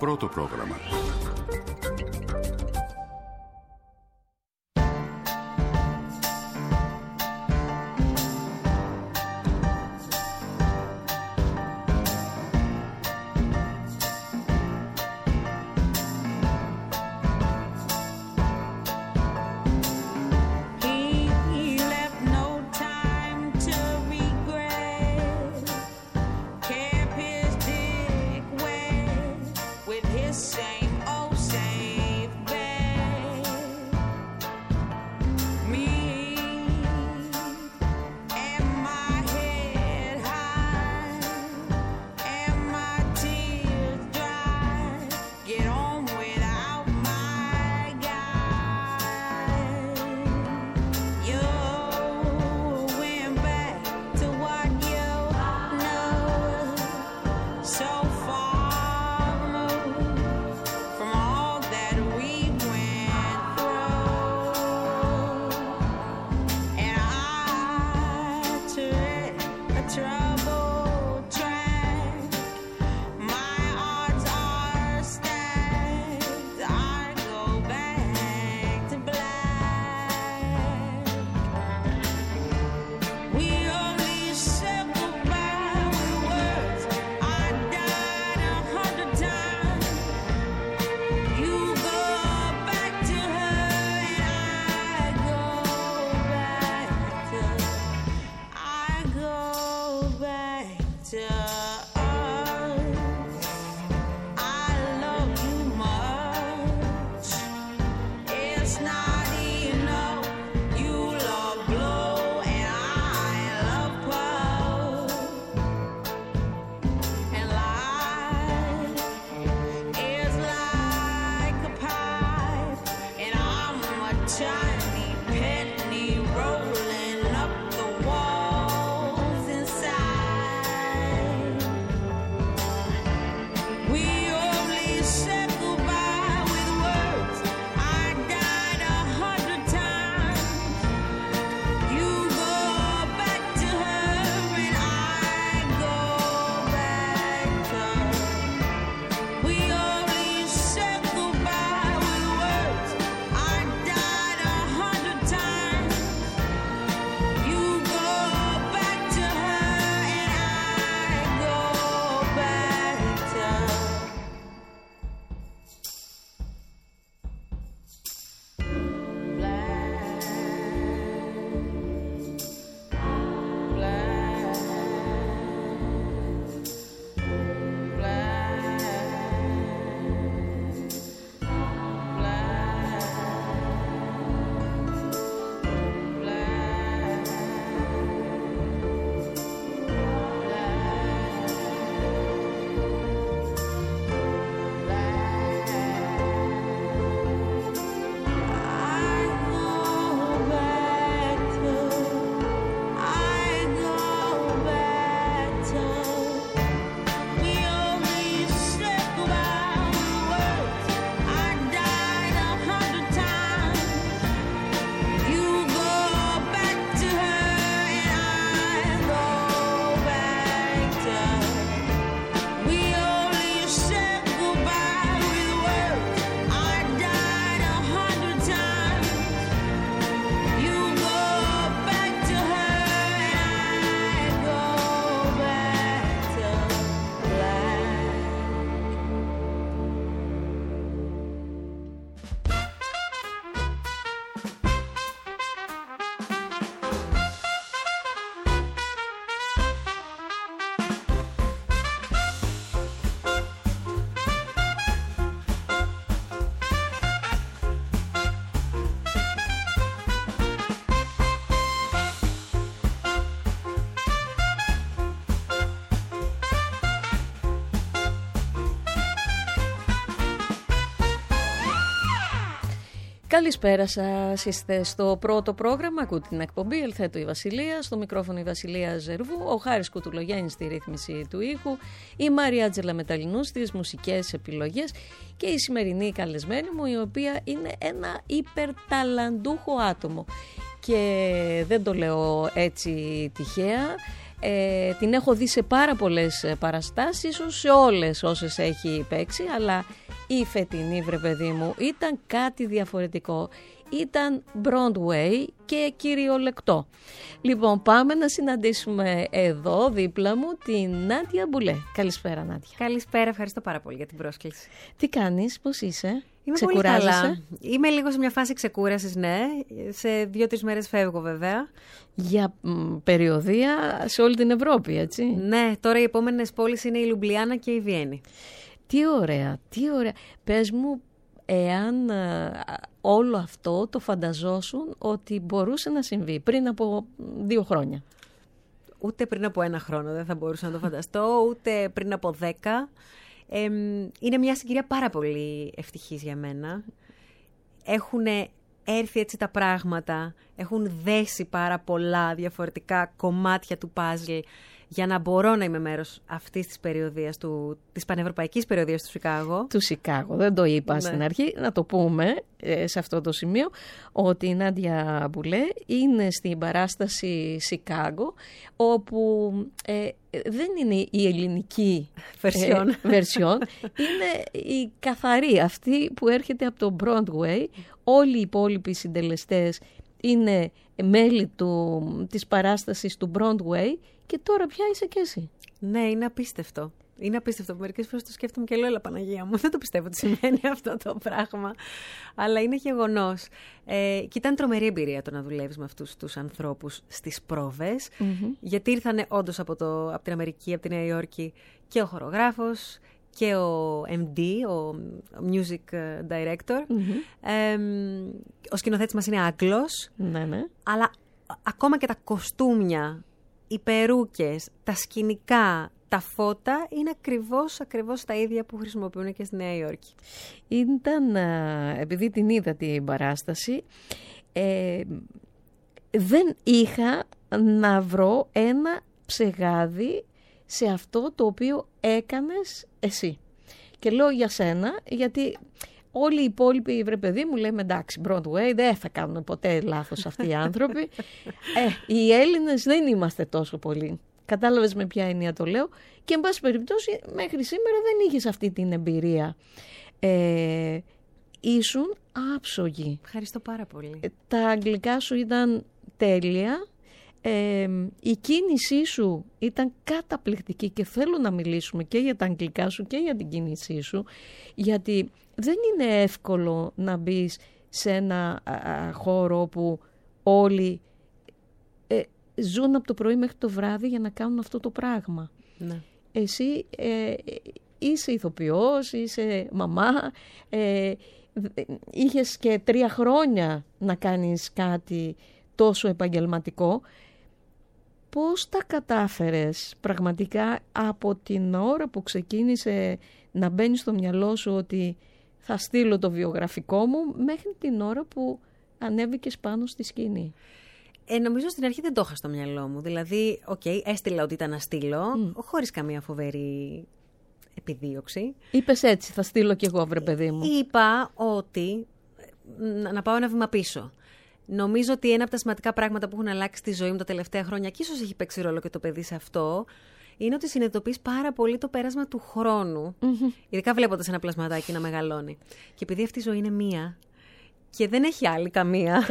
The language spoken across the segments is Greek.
πρώτο πρόγραμμα. Καλησπέρα σας, είστε στο πρώτο πρόγραμμα, ακούτε την εκπομπή Ελθέτω η Βασιλεία, στο μικρόφωνο η Βασιλεία Ζερβού, ο Χάρης Κουτουλογέννης στη ρύθμιση του ήχου, η Μαρία Άτζελα Μεταλλινού στις μουσικές επιλογές και η σημερινή καλεσμένη μου, η οποία είναι ένα υπερταλαντούχο άτομο και δεν το λέω έτσι τυχαία. Την έχω δει σε πάρα πολλές παραστάσεις, ίσως σε όλες όσες έχει παίξει, αλλά η φετινή, βρε παιδί μου, ήταν κάτι διαφορετικό. Ήταν Broadway και κυριολεκτό. Λοιπόν, πάμε να συναντήσουμε εδώ δίπλα μου την Νάντια Μπουλέ. Καλησπέρα, Νάντια. Καλησπέρα, ευχαριστώ πάρα πολύ για την πρόσκληση. Τι κάνεις, πώς είσαι? Είμαι πολύ καλά. Είμαι λίγο σε μια φάση ξεκούρασης, ναι. Σε 2-3 μέρες φεύγω βέβαια. Για περιοδεία σε όλη την Ευρώπη, έτσι? Ναι, τώρα οι επόμενες πόλεις είναι η Λουμπλιάνα και η Βιέννη. Τι ωραία, τι ωραία. Πες μου, εάν όλο αυτό το φανταζόσουν ότι μπορούσε να συμβεί πριν από 2 χρόνια? Ούτε πριν από 1 χρόνο δεν θα μπορούσα να το φανταστώ, ούτε πριν από 10. Είναι μια συγκυρία πάρα πολύ ευτυχής για μένα. Έχουν έρθει έτσι τα πράγματα, έχουν δέσει πάρα πολλά διαφορετικά κομμάτια του παζλ για να μπορώ να είμαι μέρος αυτής της περιοδίας, της πανευρωπαϊκής περιοδίας του Σικάγο. Του Σικάγο, δεν το είπα στην αρχή, να το πούμε σε αυτό το σημείο, ότι η Νάντια Μπουλέ είναι στην παράσταση Σικάγο, όπου δεν είναι η ελληνική version, είναι η καθαρή, αυτή που έρχεται από το Broadway. Όλοι οι υπόλοιποι συντελεστές είναι μέλη της παράστασης του Broadway και τώρα πια είσαι και εσύ. Ναι, είναι απίστευτο. Είναι απίστευτο. Μερικές φορές το σκέφτομαι και λέω, έλα Παναγία μου, δεν το πιστεύω ότι σημαίνει αυτό το πράγμα. Αλλά είναι γεγονός. Και ήταν τρομερή εμπειρία το να δουλεύεις με αυτούς τους ανθρώπους στις πρόβες. Γιατί ήρθανε όντως από την Αμερική, από τη Νέα Υόρκη και ο χορογράφος και ο MD, ο Music Director. Ο σκηνοθέτης μας είναι Άγγλος. Ναι. Αλλά ακόμα και τα κοστούμια, οι περούκες, τα σκηνικά, τα φώτα είναι ακριβώς τα ίδια που χρησιμοποιούν και στη Νέα Υόρκη. Ήταν, επειδή την είδα την παράσταση, δεν είχα να βρω ένα ψεγάδι σε αυτό το οποίο έκανες εσύ. Και λέω για σένα, γιατί όλοι οι υπόλοιποι, βρε παιδί μου, λέμε εντάξει, Broadway, δεν θα κάνουν ποτέ λάθος αυτοί οι άνθρωποι. Οι Έλληνες δεν είμαστε τόσο πολλοί. Κατάλαβες με ποια έννοια το λέω. Και εν πάση περιπτώσει, μέχρι σήμερα δεν είχες αυτή την εμπειρία. Ήσουν άψογη. Ευχαριστώ πάρα πολύ. Τα αγγλικά σου ήταν τέλεια. Η κίνησή σου ήταν καταπληκτική και θέλω να μιλήσουμε και για τα αγγλικά σου και για την κίνησή σου, γιατί δεν είναι εύκολο να μπεις σε ένα χώρο που όλοι ζουν από το πρωί μέχρι το βράδυ για να κάνουν αυτό το πράγμα. Ναι. Εσύ είσαι ηθοποιός, είσαι μαμά, είχες και 3 χρόνια να κάνεις κάτι τόσο επαγγελματικό. Πώς τα κατάφερες πραγματικά από την ώρα που ξεκίνησε να μπαίνει στο μυαλό σου ότι θα στείλω το βιογραφικό μου μέχρι την ώρα που ανέβηκες πάνω στη σκηνή? Νομίζω στην αρχή δεν το είχα στο μυαλό μου. Δηλαδή, έστειλα ότι ήταν να στείλω, χωρίς καμία φοβερή επιδίωξη. Είπες έτσι, θα στείλω κι εγώ, βρε παιδί μου. Είπα ότι να πάω ένα βήμα πίσω. Νομίζω ότι ένα από τα σημαντικά πράγματα που έχουν αλλάξει τη ζωή μου τα τελευταία χρόνια, και ίσως έχει παίξει ρόλο και το παιδί σε αυτό, είναι ότι συνειδητοποιείς πάρα πολύ το πέρασμα του χρόνου. Ειδικά βλέποντας ένα πλασματάκι να μεγαλώνει. Και επειδή αυτή η ζωή είναι μία και δεν έχει άλλη καμία.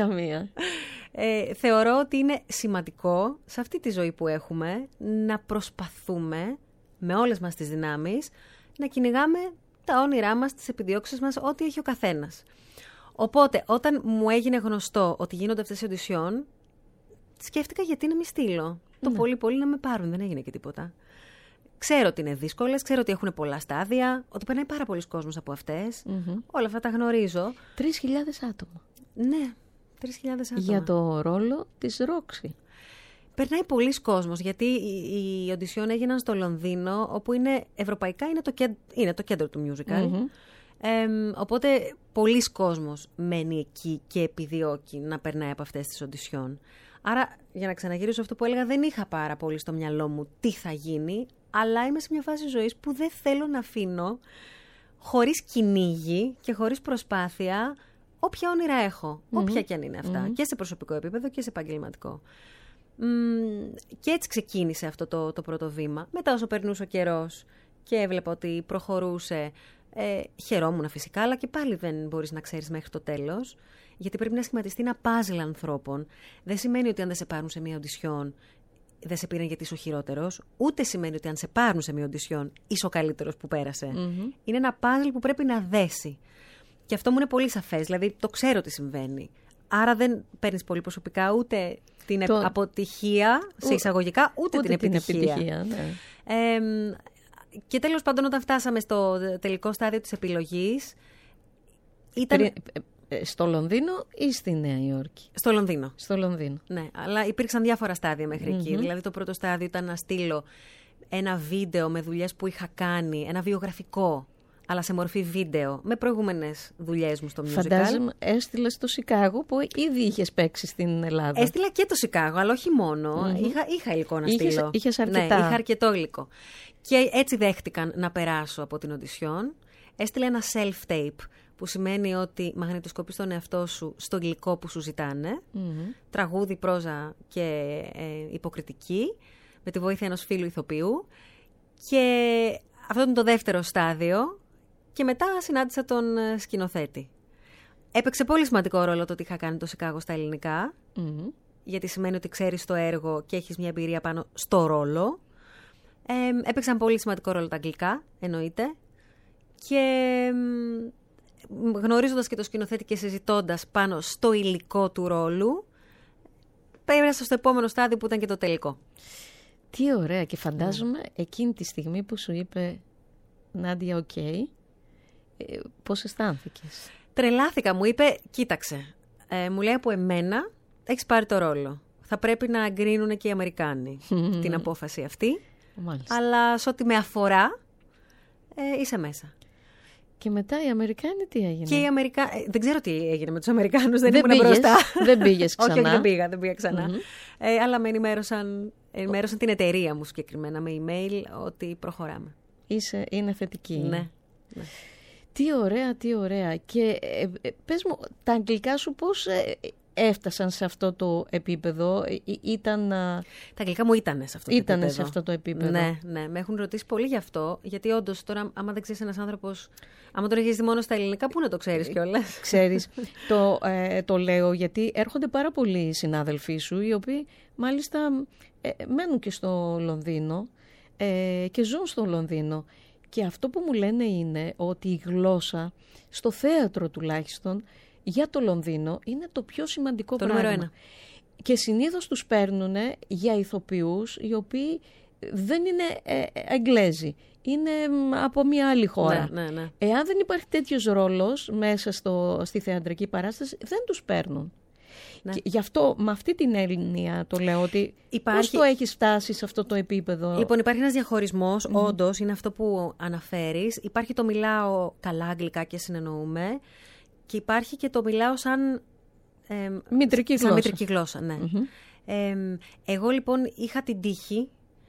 Θεωρώ ότι είναι σημαντικό σε αυτή τη ζωή που έχουμε να προσπαθούμε με όλες μας τις δυνάμεις να κυνηγάμε τα όνειρά μας, τις επιδιώξεις μας, ό,τι έχει ο καθένας. Οπότε, όταν μου έγινε γνωστό ότι γίνονται αυτές οι οντισιόν, σκέφτηκα γιατί να μην στείλω. Το πολύ να με πάρουν, δεν έγινε και τίποτα. Ξέρω ότι είναι δύσκολες, ξέρω ότι έχουν πολλά στάδια, ότι περνάει πάρα πολλοί κόσμος από αυτές. Όλα αυτά τα γνωρίζω. 3.000 άτομα. Ναι, 3.000 άτομα. Για το ρόλο της Ρόξη. Περνάει πολλοί κόσμος, γιατί οι οντισιόν έγιναν στο Λονδίνο, όπου ευρωπαϊκά είναι το κέντρο του musical. Οπότε πολλοί κόσμος μένει εκεί και επιδιώκει να περνάει από αυτές τις οντισιόν. Άρα, για να ξαναγυρίσω αυτό που έλεγα, δεν είχα πάρα πολύ στο μυαλό μου τι θα γίνει, αλλά είμαι σε μια φάση ζωής που δεν θέλω να αφήνω χωρίς κυνήγι και χωρίς προσπάθεια όποια όνειρα έχω, όποια και αν είναι αυτά, και σε προσωπικό επίπεδο και σε επαγγελματικό. Και έτσι ξεκίνησε αυτό το πρώτο βήμα. Μετά όσο περνούσε ο καιρός και έβλεπα ότι προχωρούσε, χαιρόμουν φυσικά, αλλά και πάλι δεν μπορείς να ξέρεις μέχρι το τέλος, γιατί πρέπει να σχηματιστεί ένα πάζλ ανθρώπων. Δεν σημαίνει ότι αν δεν σε πάρουν σε μια οντισιόν, δεν σε πήραν γιατί είσαι ο χειρότερος, ούτε σημαίνει ότι αν σε πάρουν σε μια οντισιόν, είσαι ο καλύτερος που πέρασε. Είναι ένα πάζλ που πρέπει να δέσει. Και αυτό μου είναι πολύ σαφές, δηλαδή το ξέρω τι συμβαίνει. Άρα δεν παίρνεις πολύ προσωπικά ούτε την αποτυχία, σε εισαγωγικά, ούτε την επιτυχία. Ναι. Και τέλος πάντων, όταν φτάσαμε στο τελικό στάδιο της επιλογής, ήταν... Στο Λονδίνο ή στη Νέα Υόρκη? Στο Λονδίνο. Στο Λονδίνο. Ναι, αλλά υπήρξαν διάφορα στάδια μέχρι εκεί. Δηλαδή το πρώτο στάδιο ήταν να στείλω ένα βίντεο με δουλειές που είχα κάνει, ένα βιογραφικό, αλλά σε μορφή βίντεο, με προηγούμενες δουλειές μου στο musical. Φαντάζομαι έστειλες στο Σικάγο που ήδη είχες παίξει στην Ελλάδα. Έστειλα και το Σικάγο, αλλά όχι μόνο. Είχα υλικό να στείλω. Είχες αρκετά. Ναι, είχα αρκετό υλικό. Και έτσι δέχτηκαν να περάσω από την οντισιόν. Έστειλα ένα self-tape, που σημαίνει ότι μαγνητοσκοπείς τον εαυτό σου στο υλικό που σου ζητάνε. Τραγούδι, πρόζα και υποκριτική, με τη βοήθεια ενός φίλου ηθοποιού. Και αυτό είναι το δεύτερο στάδιο. Και μετά συνάντησα τον σκηνοθέτη. Έπαιξε πολύ σημαντικό ρόλο το ότι είχα κάνει το Σικάγο στα ελληνικά, γιατί σημαίνει ότι ξέρεις το έργο και έχεις μια εμπειρία πάνω στο ρόλο. Έπαιξαν πολύ σημαντικό ρόλο τα αγγλικά, εννοείται. Και γνωρίζοντας και το σκηνοθέτη και συζητώντας πάνω στο υλικό του ρόλου, πέρασα στο επόμενο στάδιο που ήταν και το τελικό. Τι ωραία, και φαντάζομαι εκείνη τη στιγμή που σου είπε Νάντια, οκ, πώς αισθάνθηκες? Τρελάθηκα, μου είπε, κοίταξε, μου λέει, από εμένα έχεις πάρει το ρόλο. Θα πρέπει να εγκρίνουν και οι Αμερικάνοι την απόφαση αυτή. Μάλιστα. Αλλά σε ό,τι με αφορά, είσαι μέσα. Και μετά οι Αμερικάνοι τι έγινε? Και οι δεν ξέρω τι έγινε με τους Αμερικάνους, δεν ήμουν μπροστά. Δεν πήγες ξανά? Όχι, δεν πήγα ξανά. Αλλά με ενημέρωσαν την εταιρεία μου συγκεκριμένα με email ότι προχωράμε. Είναι θετική. Ναι. Τι ωραία, τι ωραία. Και πες μου, τα αγγλικά σου πώς έφτασαν σε αυτό το επίπεδο? Τα αγγλικά μου ήτανε σε αυτό το επίπεδο. Σε αυτό το επίπεδο. Ναι, με έχουν ρωτήσει πολύ γι' αυτό, γιατί όντως τώρα, άμα δεν ξέρεις ένας άνθρωπος, άμα τον έχεις δει μόνο στα ελληνικά, πού να το ξέρεις κιόλας? Ξέρεις, το λέω γιατί έρχονται πάρα πολλοί συνάδελφοί σου, οι οποίοι μάλιστα μένουν και στο Λονδίνο και ζουν στο Λονδίνο. Και αυτό που μου λένε είναι ότι η γλώσσα, στο θέατρο τουλάχιστον, για το Λονδίνο είναι το πιο σημαντικό πράγμα. Νούμερο 1. Και συνήθως τους παίρνουν για ηθοποιούς οι οποίοι δεν είναι Εγγλέζοι. Είναι από μια άλλη χώρα. Ναι. Εάν δεν υπάρχει τέτοιος ρόλος μέσα στη θεατρική παράσταση, δεν τους παίρνουν. Ναι. Γι' αυτό, με αυτή την έννοια το λέω, ότι πώς το έχεις φτάσει σε αυτό το επίπεδο? Λοιπόν, υπάρχει ένας διαχωρισμός, όντως, είναι αυτό που αναφέρεις. Υπάρχει το μιλάω καλά αγγλικά και συνεννοούμε. Και υπάρχει και το μιλάω σαν μητρική γλώσσα. Ναι. Εγώ λοιπόν είχα την τύχη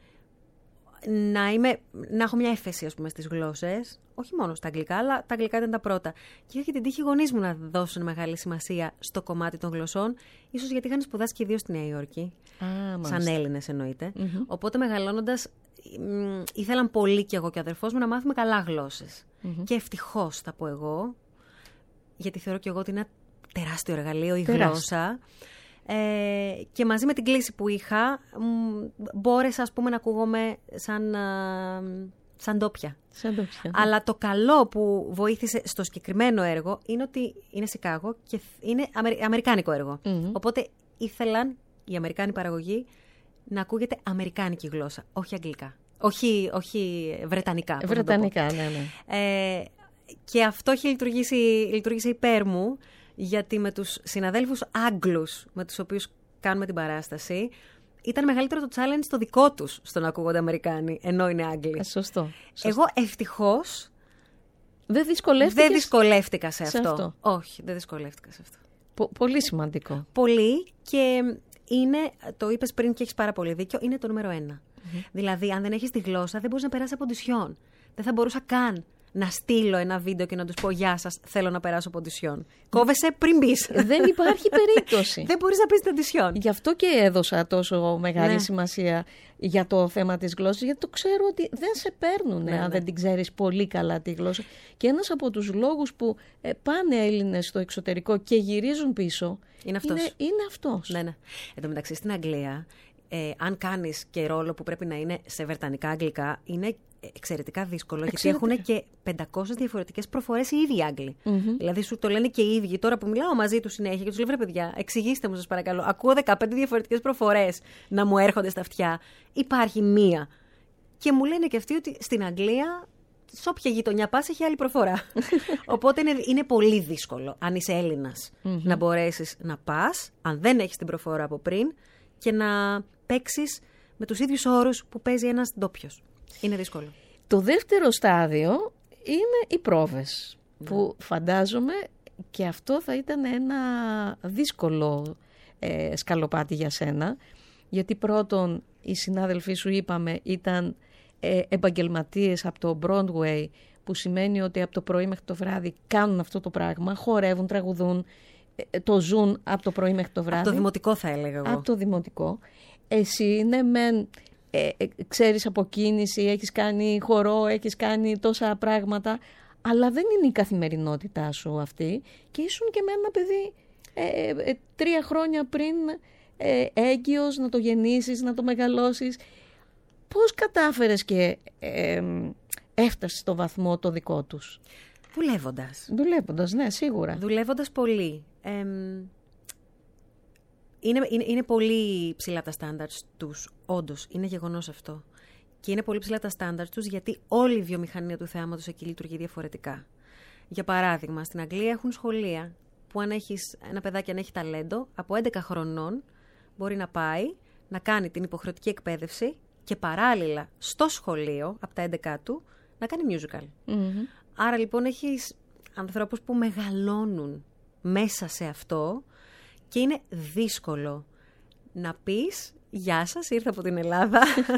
να έχω μια έφεση, ας πούμε, στις γλώσσες. Όχι μόνο στα αγγλικά, αλλά τα αγγλικά ήταν τα πρώτα. Και είχα και την τύχη οι γονείς μου να δώσουν μεγάλη σημασία στο κομμάτι των γλωσσών. Ίσως γιατί είχαν σπουδάσει και οι δύο στη Νέα Υόρκη. Σαν Έλληνες εννοείται. Οπότε μεγαλώνοντας, ήθελαν πολύ κι εγώ και ο αδερφός μου να μάθουμε καλά γλώσσες. Και ευτυχώς, θα πω εγώ, γιατί θεωρώ και εγώ ότι είναι ένα τεράστιο εργαλείο η γλώσσα. Και μαζί με την κλίση που είχα, μπόρεσα, ας πούμε, να ακούγομαι σαν ντόπια. Αλλά το καλό που βοήθησε στο συγκεκριμένο έργο είναι ότι είναι Σικάγο και είναι αμερικάνικο έργο. Οπότε ήθελαν οι Αμερικάνοι παραγωγοί να ακούγεται αμερικάνικη γλώσσα, όχι αγγλικά. Όχι βρετανικά. Βρετανικά, ναι. Και αυτό έχει λειτουργήσει υπέρ μου, γιατί με τους συναδέλφους Άγγλους με τους οποίους κάνουμε την παράσταση, ήταν μεγαλύτερο το challenge το δικό τους στο να ακούγονται Αμερικάνοι, ενώ είναι Άγγλοι. Σωστό. Εγώ ευτυχώς δεν δυσκολεύτηκα σε αυτό. Όχι, δεν δυσκολεύτηκα σε αυτό. Πολύ σημαντικό. Πολύ, και είναι, το είπες πριν και έχεις πάρα πολύ δίκιο, είναι το νούμερο 1. Δηλαδή, αν δεν έχεις τη γλώσσα, δεν μπορείς να περάσεις από οντισιόν. Δεν θα μπορούσα καν να στείλω ένα βίντεο και να τους πω «Γεια σας, θέλω να περάσω από οντισιόν». Κόβεσαι πριν μπεις. Δεν υπάρχει περίπτωση. Δεν μπορείς να πεις την οντισιόν. Γι' αυτό και έδωσα τόσο μεγάλη σημασία για το θέμα της γλώσσας, γιατί το ξέρω ότι δεν σε παίρνουν αν δεν την ξέρεις πολύ καλά τη γλώσσα. Και ένας από τους λόγους που πάνε Έλληνες στο εξωτερικό και γυρίζουν πίσω είναι αυτός. Ναι. Εν τω μεταξύ στην Αγγλία, αν κάνεις και ρόλο που πρέπει να είναι σε βρετανικά αγγλικά, είναι εξαιρετικά δύσκολο, γιατί έχουν και 500 διαφορετικές προφορές οι ίδιοι Άγγλοι. Δηλαδή σου το λένε και οι ίδιοι. Τώρα που μιλάω μαζί τους συνέχεια και τους λέω «Βρε παιδιά, εξηγήστε μου σας παρακαλώ, ακούω 15 διαφορετικές προφορές να μου έρχονται στα αυτιά. Υπάρχει μία». Και μου λένε και αυτοί ότι στην Αγγλία, σε όποια γειτονιά πας, έχει άλλη προφορά. Οπότε είναι πολύ δύσκολο, αν είσαι Έλληνας, να μπορέσεις να πας, αν δεν έχεις την προφορά από πριν, και να παίξεις με τους ίδιους όρους που παίζει ένας ντόπιος. Είναι δύσκολο. Το δεύτερο στάδιο είναι οι πρόβες, που φαντάζομαι και αυτό θα ήταν ένα δύσκολο σκαλοπάτι για σένα, γιατί πρώτον οι συνάδελφοί σου, είπαμε, ήταν επαγγελματίες από το Broadway, που σημαίνει ότι από το πρωί μέχρι το βράδυ κάνουν αυτό το πράγμα, χορεύουν, τραγουδούν, το ζουν από το πρωί μέχρι το βράδυ. Από το δημοτικό θα έλεγα εγώ. Από το δημοτικό. Εσύ ξέρεις από κίνηση, έχεις κάνει χορό, έχεις κάνει τόσα πράγματα, αλλά δεν είναι η καθημερινότητά σου αυτή, και ήσουν και με ένα παιδί 3 χρόνια πριν έγκυος, να το γεννήσεις, να το μεγαλώσεις. Πώς κατάφερες και έφτασες στο βαθμό το δικό τους? Δουλεύοντας, ναι, σίγουρα. Δουλεύοντας πολύ. Είναι πολύ ψηλά τα στάνταρτς τους, όντως, είναι γεγονός αυτό. Και είναι πολύ ψηλά τα στάνταρτς τους, γιατί όλη η βιομηχανία του θεάματος εκεί λειτουργεί διαφορετικά. Για παράδειγμα, στην Αγγλία έχουν σχολεία που αν έχεις ένα παιδάκι, αν έχει ταλέντο, από 11 χρονών μπορεί να πάει να κάνει την υποχρεωτική εκπαίδευση και παράλληλα στο σχολείο, από τα 11 του, να κάνει musical. Άρα λοιπόν έχεις ανθρώπους που μεγαλώνουν μέσα σε αυτό και είναι δύσκολο να πεις «Γεια σας, ήρθα από την Ελλάδα».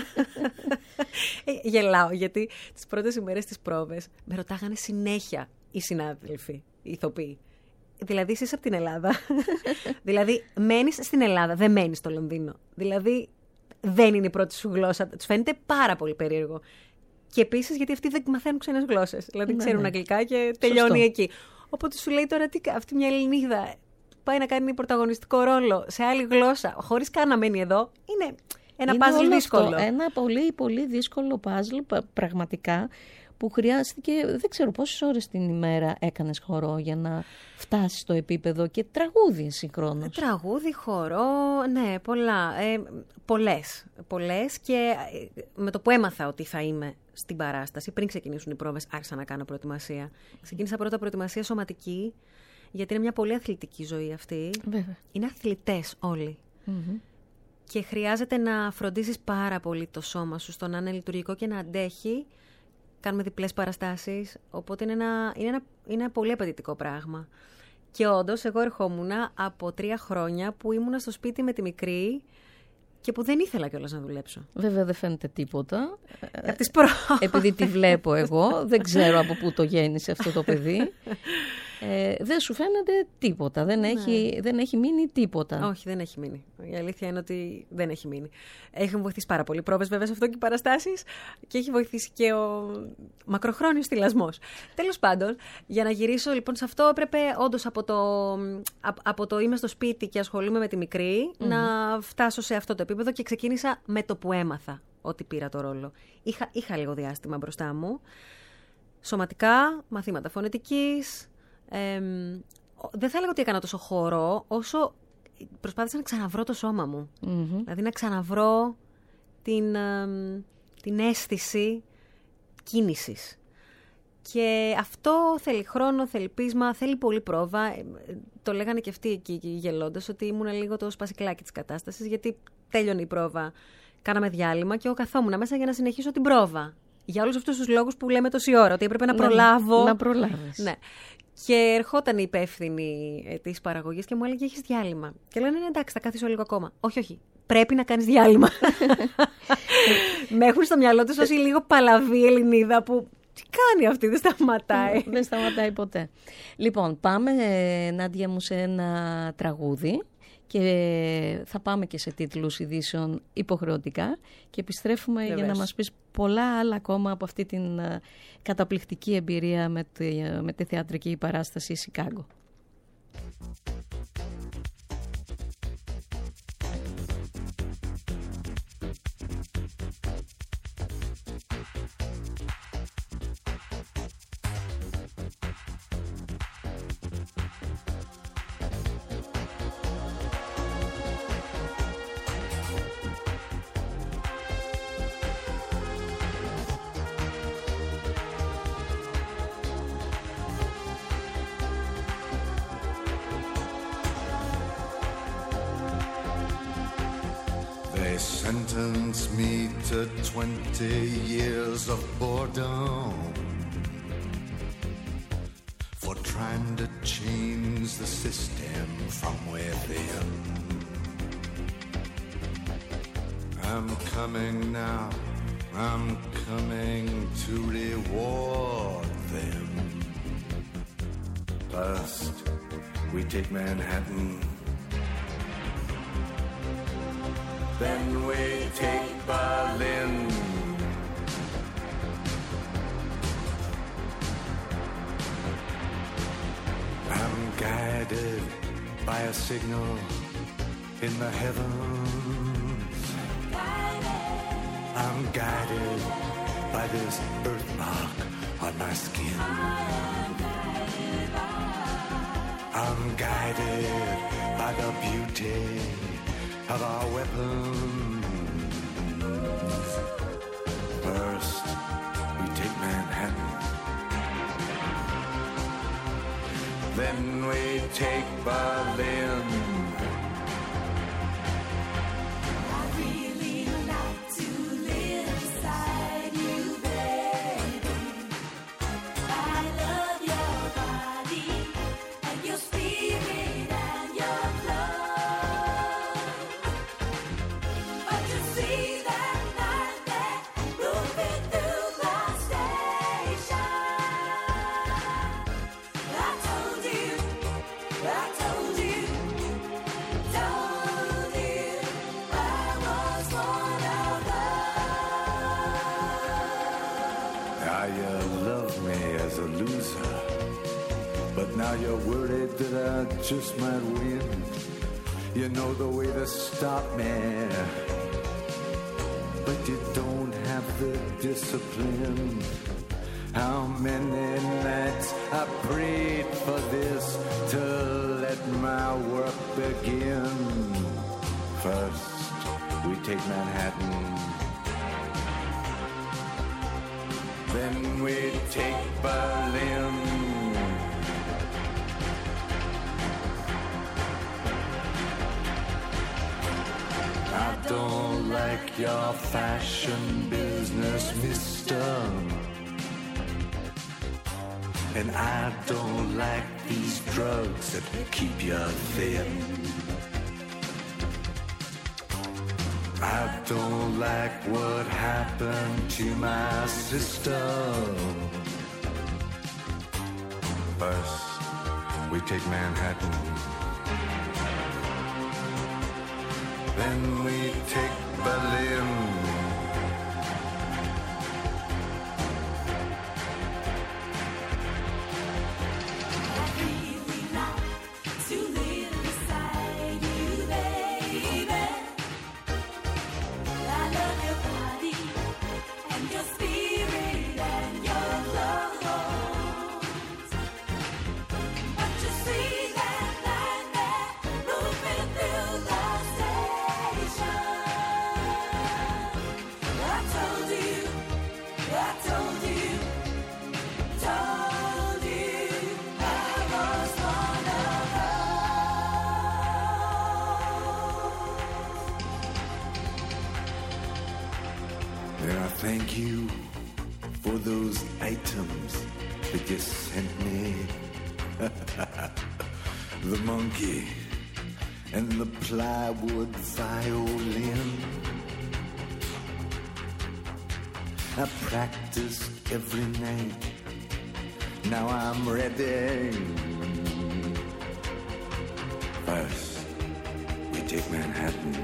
Γελάω, γιατί τις πρώτες ημέρες της πρόβες με ρωτάγανε συνέχεια οι συνάδελφοι, οι ηθοποιοί. Δηλαδή, εσύ είσαι από την Ελλάδα. Δηλαδή, μένεις στην Ελλάδα, δεν μένεις στο Λονδίνο. Δηλαδή, δεν είναι η πρώτη σου γλώσσα. Τους φαίνεται πάρα πολύ περίεργο. Και επίσης, γιατί αυτοί δεν μαθαίνουν ξένες γλώσσες. Δηλαδή, ξέρουν αγγλικά και τελειώνει εκεί. Οπότε σου λέει τώρα, αυτή μια Ελληνίδα πάει να κάνει πρωταγωνιστικό ρόλο σε άλλη γλώσσα, χωρίς καν να μένει εδώ. Είναι ένα παζλ δύσκολο. Αυτό, ένα πολύ, πολύ δύσκολο παζλ, πραγματικά, που χρειάστηκε, δεν ξέρω πόσες ώρες την ημέρα έκανες χορό για να φτάσεις στο επίπεδο, και τραγούδι συγχρόνως. Τραγούδι, χορό, ναι, πολλά. Πολλές, και με το που έμαθα ότι θα είμαι στην παράσταση, πριν ξεκινήσουν οι πρόβες, άρχισα να κάνω προετοιμασία. Ξεκίνησα πρώτα προετοιμασία σωματική, γιατί είναι μια πολύ αθλητική ζωή αυτή. Βέβαια. Είναι αθλητές όλοι. Και χρειάζεται να φροντίσεις πάρα πολύ το σώμα σου στο να είναι λειτουργικό και να αντέχει. Κάνουμε διπλές παραστάσεις, οπότε είναι ένα πολύ απαιτητικό πράγμα. Και όντως, εγώ ερχόμουν από 3 χρόνια που ήμουνα στο σπίτι με τη μικρή και που δεν ήθελα κιόλας να δουλέψω. Βέβαια δεν φαίνεται τίποτα. Από τις πρώτες. Επειδή τη βλέπω εγώ, δεν ξέρω από πού το γέννησε αυτό το παιδί. Δεν σου φαίνεται τίποτα, δεν έχει μείνει τίποτα. Όχι, δεν έχει μείνει. Η αλήθεια είναι ότι δεν έχει μείνει. Έχουν βοηθήσει πάρα πολύ πρόβες βέβαια σε αυτό και οι παραστάσεις, και έχει βοηθήσει και ο μακροχρόνιος θυλασμός. Τέλος πάντων, για να γυρίσω λοιπόν σε αυτό, έπρεπε όντως από το είμαι στο σπίτι και ασχολούμαι με τη μικρή να φτάσω σε αυτό το επίπεδο, και ξεκίνησα με το που έμαθα ότι πήρα το ρόλο. Είχα λίγο διάστημα μπροστά μου. Σωματικά, μαθήματα φωνητικής. Δεν θα έλεγα ότι έκανα τόσο χορό, όσο προσπάθησα να ξαναβρω το σώμα μου. Δηλαδή να ξαναβρω την αίσθηση κίνησης. Και αυτό θέλει χρόνο, θέλει πείσμα, θέλει πολύ πρόβα. Το λέγανε και αυτοί εκεί γελώντας, ότι ήμουν λίγο το σπασικλάκι της κατάστασης, γιατί τέλειωνε η πρόβα, κάναμε διάλειμμα και εγώ καθόμουν μέσα για να συνεχίσω την πρόβα. Για όλους αυτούς τους λόγους που λέμε τόση ώρα, ότι έπρεπε να προλάβω. Να προλάβεις. Ναι. Και ερχόταν η υπεύθυνη της παραγωγής και μου έλεγε: έχεις διάλειμμα. Και λένε: ναι, εντάξει, θα καθίσω λίγο ακόμα. Όχι. Πρέπει να κάνεις διάλειμμα. Με έχουν στο μυαλό τους ως η λίγο παλαβή Ελληνίδα που Τι κάνει αυτή, δεν σταματάει. Δεν σταματάει ποτέ. Λοιπόν, πάμε, Νάντια μου, σε ένα τραγούδι και θα πάμε και σε τίτλους ειδήσεων υποχρεωτικά και επιστρέφουμε Βεβαίως. Για να μας πεις πολλά άλλα ακόμα από αυτή την καταπληκτική εμπειρία με τη θεατρική παράσταση Σικάγκο. They sentenced me to 20 years of boredom for trying to change the system from within. I'm coming now, I'm coming to reward them. First, we take Manhattan. Then we take Berlin. I'm guided by a signal in the heavens. I'm guided by this birthmark on my skin. I'm guided by the beauty of our weapons. First, we take Manhattan. Then we take Berlin. I really like to live beside you, baby. I love your body and your spirit and your love. But you see that night there moving through the station, I told you I was one of them. Now you love me as a loser, but now you're worried that I just might win. You know the way to stop me, but you don't have the discipline. How many nights I prayed for this to let my work begin. First, we take Manhattan. Then we take Berlin. I don't like your fashion business, mister. And I don't like these drugs that keep you thin. I don't like what happened to my sister. First, we take Manhattan. Then we take Berlin. I really like to live beside you, baby. I love your body and your spirit and your clothes. But you see that night there moving through the station, I told you I was one of those. And I thank you for those items that you sent me. The monkey and the plywood violin. I practiced every night. Now I'm ready. First, we take Manhattan.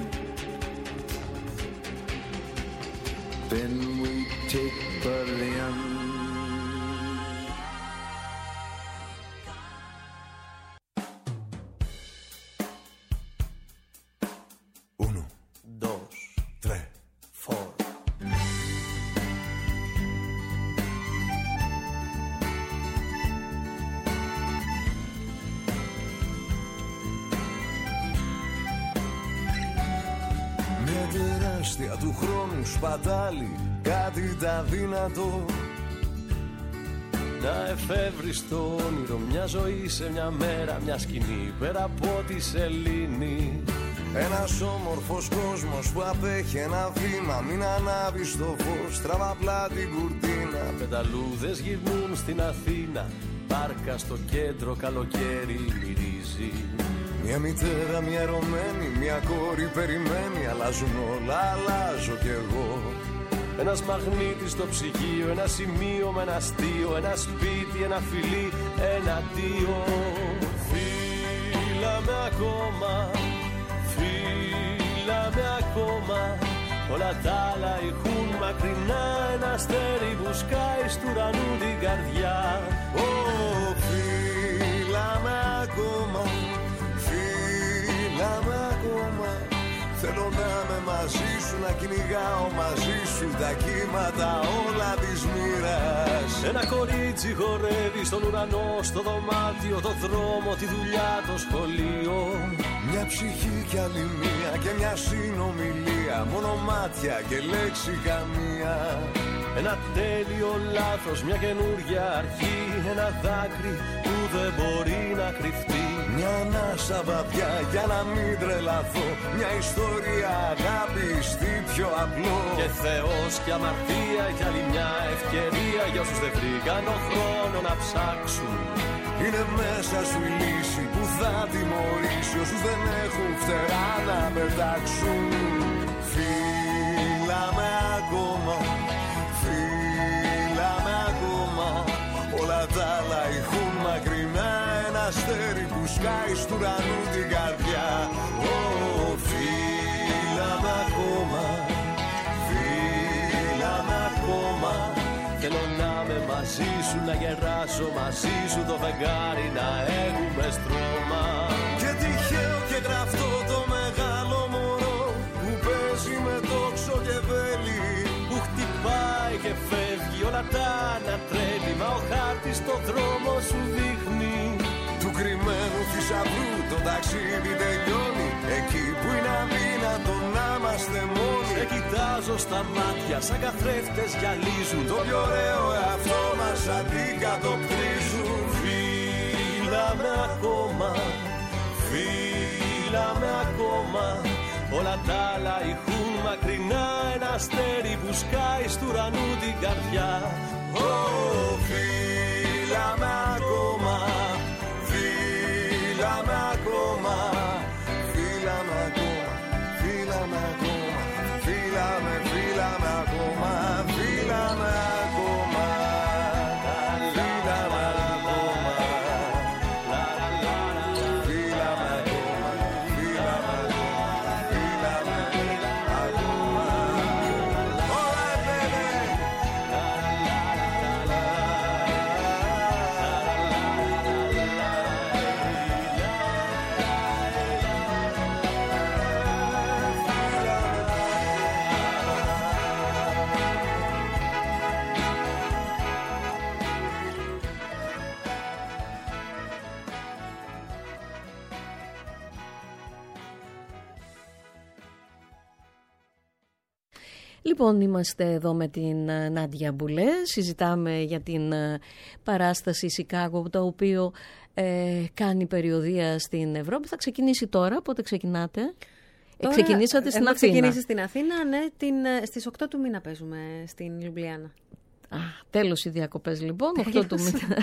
Then we take Berlin. Uno, dos, tres, four. Μια τεράστια του χρόνου σπατάλη, κάτι τα δυνατό. Να εφεύρεις το όνειρο, μια ζωή σε μια μέρα, μια σκηνή πέρα από τη σελήνη. Ένας όμορφος κόσμος που απέχει ένα βήμα. Μην ανάβεις το φως, τραβά απλά την κουρτίνα. Πεταλούδες γυρνούν στην Αθήνα, πάρκα στο κέντρο καλοκαίρι μυρίζει. Μια μητέρα, μια ερωμένη, μια κόρη περιμένει. Αλλάζουν όλα, αλλάζω κι εγώ. Ένας μαγνήτης στο ψυγείο, ένα σημείο με ένα αστείο. Ένα σπίτι, ένα φιλί, ένα αντίο. Φύλαμε ακόμα, φύλαμε ακόμα. Όλα τα άλλα ηχούν μακρινά. Ένα αστέρι που σκάει στου ουρανού την καρδιά. Φύλαμε ακόμα, φύλαμε ακόμα. Θέλω να είμαι μαζί σου, να κυνηγάω μαζί σου τα κύματα όλα της μοίρας. Ένα κορίτσι χορεύει στον ουρανό, στο δωμάτιο, το δρόμο, τη δουλειά, το σχολείο. Μια ψυχή κι άλλη μία και μια συνομιλία. Μόνο μάτια και λέξη καμία. Ένα τέλειο λάθος, μια καινούργια αρχή. Ένα δάκρυ που δεν μπορεί να κρυφτεί. Μια ανάσα βαθιά για να μην τρελαθώ. Μια ιστορία αγάπης τι πιο απλό. Και Θεός και αμαρτία κι άλλη μια ευκαιρία για όσους δεν βρήκαν τον χρόνο να ψάξουν. Είναι μέσα σου η λύση που θα τιμωρήσει όσους δεν έχουν φτερά να πετάξουν. Φύλαμε ακόμα, φύλαμε ακόμα. Όλα τα άλλα ηχούν μακρινά. Ένα αστέρι που σκάει στου ουρανού την καρδιά. Φύλαμε ακόμα, φύλαμε ακόμα. Θέλω να είμαι μαζί σου, να γεράσω μαζί σου το φεγγάρι, να έχουμε στρώμα. Και τυχαίο και γραφτό το μεγάλο μωρό που παίζει με τόξο και βέλη. Που χτυπάει και φεύγει όλα τα ανατρέλει. Μα ο χάρτης το δρόμο σου δείχνει. Του κρυμμένου θησαυρού το ταξίδι τελειώνει. Εκεί που είναι αδύνατο να είμαστε μόνοι. Σε κοιτάζω στα μάτια σαν καθρέφτες γυαλίζουν. Το πιο ωραίο εαυτό μας αντικατοπτρίζουν. Φύλαμε ακόμα, φύλαμε ακόμα. Όλα τα άλλα ηχούν μακρινά. Ένα αστέρι που σκάει στου ουρανού την καρδιά. Φύλαμε ακόμα, φύλαμε ακόμα. Φύλαμε ακόμα, φύλαμε ακόμα. Φύλαμε, φύλαμε ακόμα. Φύλαμε ακόμα. Φύλαμε ακόμα. Φύλαμε ακόμα. Φύλαμε ακόμα. Φύλαμε ακόμα. Όλα baby. Λοιπόν, είμαστε εδώ με την Νάντια Μπουλέ, συζητάμε για την παράσταση Σικάγο, το οποίο κάνει περιοδεία στην Ευρώπη. Θα ξεκινήσει τώρα, πότε ξεκινάτε? Ξεκινήσατε στην Αθήνα. Ξεκινήσει στην Αθήνα, ναι, στις 8 του μήνα παίζουμε στην Λιουμπλιάνα. Τέλος οι διακοπές λοιπόν, 8 του μήνα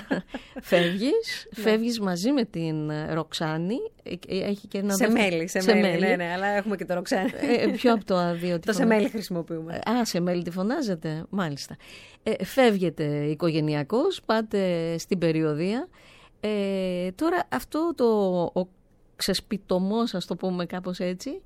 φεύγεις μαζί με την Ροξάνη. Έχει και ένα σε μέλη, ναι, αλλά έχουμε και το Ροξάνη. Ποιο από το δύο? Το σε μέλη χρησιμοποιούμε. Σε μέλη τη φωνάζετε, μάλιστα. Φεύγετε οικογενειακώς, πάτε στην περιοδεία. Τώρα αυτό ο ξεσπιτωμός, ας το πούμε κάπως έτσι,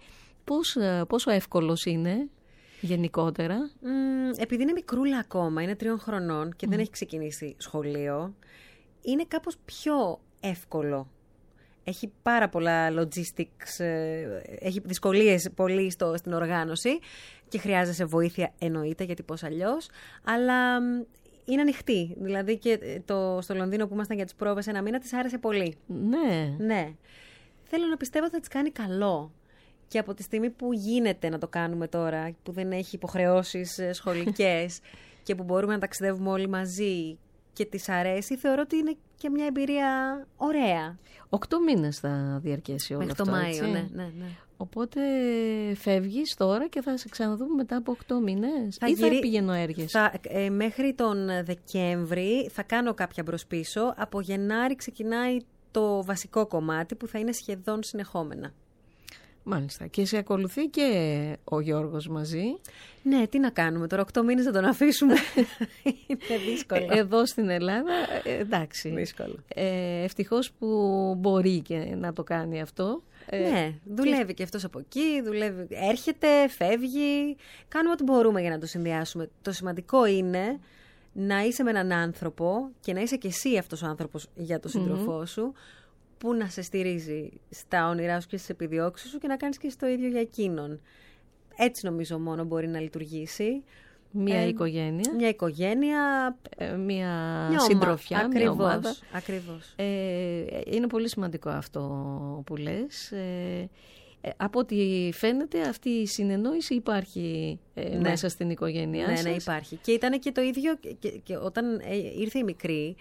πόσο εύκολος είναι γενικότερα? Επειδή είναι μικρούλα ακόμα, είναι 3 χρονών και δεν έχει ξεκινήσει σχολείο, είναι κάπως πιο εύκολο. Έχει πάρα πολλά logistics, έχει δυσκολίες πολύ στην οργάνωση και χρειάζεσαι βοήθεια, εννοείται, γιατί πώς αλλιώς, αλλά είναι ανοιχτή. Δηλαδή και στο Λονδίνο που ήμασταν για τις πρόβες 1 μήνα της άρεσε πολύ. Ναι. Θέλω να πιστεύω ότι θα της κάνει καλό. Και από τη στιγμή που γίνεται να το κάνουμε τώρα, που δεν έχει υποχρεώσεις σχολικές και που μπορούμε να ταξιδεύουμε όλοι μαζί και της αρέσει, θεωρώ ότι είναι και μια εμπειρία ωραία. 8 μήνες θα διαρκέσει όλο αυτό, Μέχρι το Μάιο, έτσι? ναι. Οπότε φεύγεις τώρα και θα σε ξαναδούμε μετά από 8 μήνες θα πηγαίνω έργες? Μέχρι τον Δεκέμβρη θα κάνω κάποια μπρος-πίσω. Από Γενάρη ξεκινάει το βασικό κομμάτι που θα είναι σχεδόν συνεχόμενα. Μάλιστα. Και σε ακολουθεί και ο Γιώργος μαζί. Ναι, τι να κάνουμε τώρα, 8 μήνες να τον αφήσουμε. Είναι δύσκολο. Εδώ στην Ελλάδα, εντάξει. Δύσκολο. Ευτυχώς που μπορεί και να το κάνει αυτό. Ναι, δουλεύει και αυτός από εκεί, έρχεται, φεύγει. Κάνουμε ό,τι μπορούμε για να το συνδυάσουμε. Το σημαντικό είναι να είσαι με έναν άνθρωπο και να είσαι και εσύ αυτός ο άνθρωπος για τον σύντροφό σου, που να σε στηρίζει στα όνειρά σου και στις επιδιώξεις σου και να κάνεις και το ίδιο για εκείνον. Έτσι νομίζω μόνο μπορεί να λειτουργήσει. Μια οικογένεια. Μια οικογένεια. Μια συντροφιά, μια ομάδα. Ακριβώς. Είναι πολύ σημαντικό αυτό που λες. Από ό,τι φαίνεται αυτή η συνεννόηση υπάρχει μέσα στην οικογένειά σας. Ναι, υπάρχει. Και ήταν και το ίδιο και όταν ήρθε η μικρή,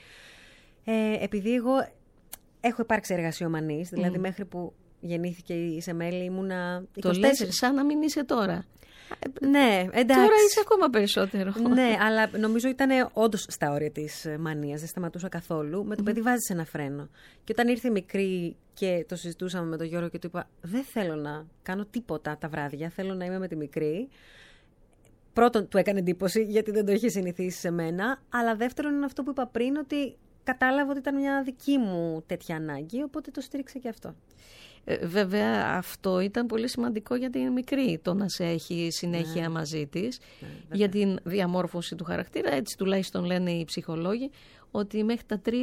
επειδή εγώ έχω υπάρξει εργασιομανής, δηλαδή μέχρι που γεννήθηκε η Σεμέλη ήμουνα 24. Το λες σαν να μην είσαι τώρα. Ναι, εντάξει. Τώρα είσαι ακόμα περισσότερο. Ναι, αλλά νομίζω ήταν όντως στα όρια της μανίας, δεν σταματούσα καθόλου. Με το παιδί βάζεις ένα φρένο. Και όταν ήρθε η μικρή και το συζητούσαμε με τον Γιώργο και του είπα δεν θέλω να κάνω τίποτα τα βράδια, θέλω να είμαι με τη μικρή. Πρώτον, του έκανε εντύπωση γιατί δεν το είχε συνηθίσει σε μένα, αλλά δεύτερον είναι αυτό που είπα πριν, ότι κατάλαβα ότι ήταν μια δική μου τέτοια ανάγκη, οπότε το στήριξα και αυτό. Βέβαια αυτό ήταν πολύ σημαντικό για την μικρή, το να σε έχει συνέχεια μαζί της, για την διαμόρφωση του χαρακτήρα. Έτσι τουλάχιστον λένε οι ψυχολόγοι, ότι μέχρι τα 3-4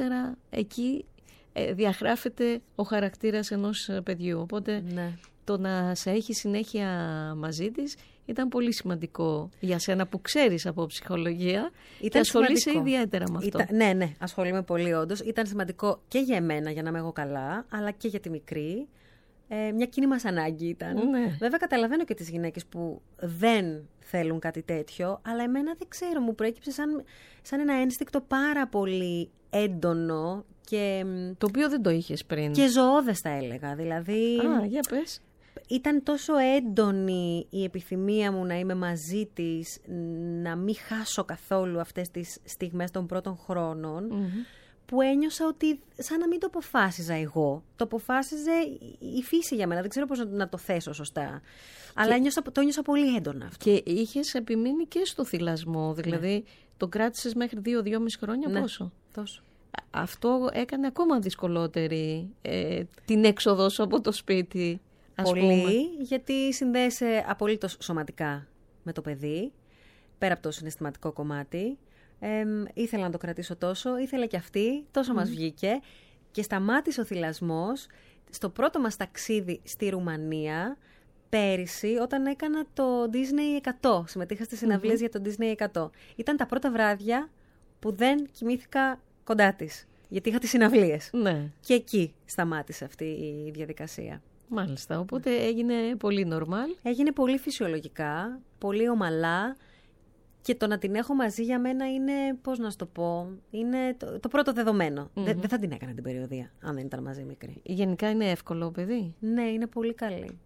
εκεί διαγράφεται ο χαρακτήρας ενός παιδιού. Οπότε το να σε έχει συνέχεια μαζί της ήταν πολύ σημαντικό για σένα που ξέρεις από ψυχολογία και ασχολείσαι ιδιαίτερα με αυτό. Ναι, ασχολούμαι πολύ όντως. Ήταν σημαντικό και για εμένα για να είμαι εγώ καλά, αλλά και για τη μικρή. Μια κοινή μας ανάγκη ήταν. Ναι. Βέβαια καταλαβαίνω και τις γυναίκες που δεν θέλουν κάτι τέτοιο, αλλά εμένα δεν ξέρω, μου προέκυψε σαν ένα ένστικτο πάρα πολύ έντονο και... Το οποίο δεν το είχες πριν. Και ζωώδες θα έλεγα, δηλαδή... Για πες. Ήταν τόσο έντονη η επιθυμία μου να είμαι μαζί της, να μην χάσω καθόλου αυτές τις στιγμές των πρώτων χρόνων, που ένιωσα ότι σαν να μην το αποφάσιζα εγώ. Το αποφάσιζε η φύση για μένα. Δεν ξέρω πώς να το θέσω σωστά. Αλλά το ένιωσα πολύ έντονα αυτό. Και είχες επιμείνει και στο θυλασμό. Δηλαδή το κράτησες μέχρι 2-2,5 χρόνια πόσο? Τόσο. Αυτό έκανε ακόμα δυσκολότερη την έξοδο σου από το σπίτι. Πολύ, γιατί συνδέεσαι απολύτως σωματικά με το παιδί, πέρα από το συναισθηματικό κομμάτι. Ήθελα να το κρατήσω τόσο, ήθελα και αυτή, τόσο μας βγήκε και σταμάτησε ο θυλασμός στο πρώτο μας ταξίδι στη Ρουμανία πέρυσι, όταν έκανα το Disney 100, συμμετείχα στις συναυλίες για το Disney 100. Ήταν τα πρώτα βράδια που δεν κοιμήθηκα κοντά της, γιατί είχα τις συναυλίες. Ναι. Και εκεί σταμάτησε αυτή η διαδικασία. Μάλιστα, οπότε έγινε πολύ normal. Έγινε πολύ φυσιολογικά, πολύ ομαλά και το να την έχω μαζί για μένα είναι, πώς να σου το πω, είναι το πρώτο δεδομένο. Δεν θα την έκανα την περιοδία, αν δεν ήταν μαζί μικρή. Γενικά είναι εύκολο παιδί. Ναι, είναι πολύ καλή.